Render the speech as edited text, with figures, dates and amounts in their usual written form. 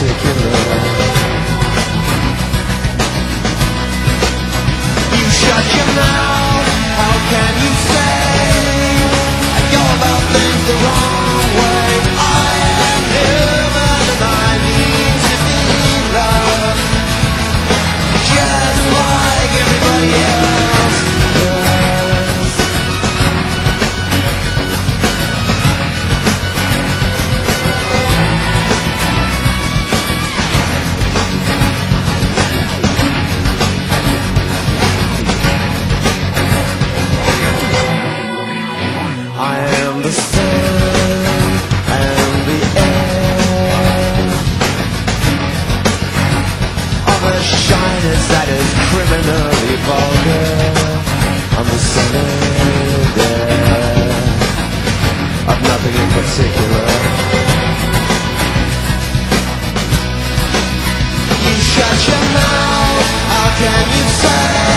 particular. You shut your mouth, how can you say you're about things the wrong way? I am human and I need to be loved, just like everybody else does. I am the sun and the air of a shyness that is criminally vulgar. I'm the sun and air of nothing in particular. You shut your mouth, how can you say